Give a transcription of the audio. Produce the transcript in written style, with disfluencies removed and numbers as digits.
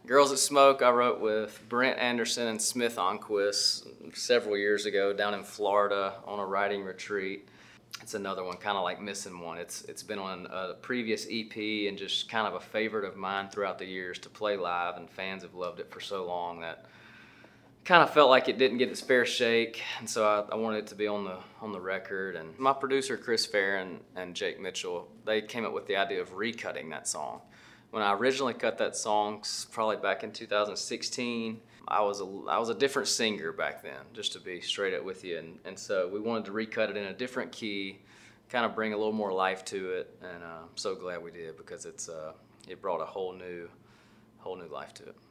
Girls That Smoke I wrote with Brent Anderson and Smith Onquist several years ago down in Florida on a writing retreat. It's another one, kind of like Missing One. It's been on a previous EP and just kind of a favorite of mine throughout the years to play live, and fans have loved it for so long that kind of felt like it didn't get its fair shake, and so I wanted it to be on the record. And my producer Chris Fair and Jake Mitchell, they came up with the idea of recutting that song. When I originally cut that song, probably back in 2016, I was a different singer back then, just to be straight up with you, and so we wanted to recut it in a different key, kind of bring a little more life to it, and I'm so glad we did, because it brought a whole new life to it.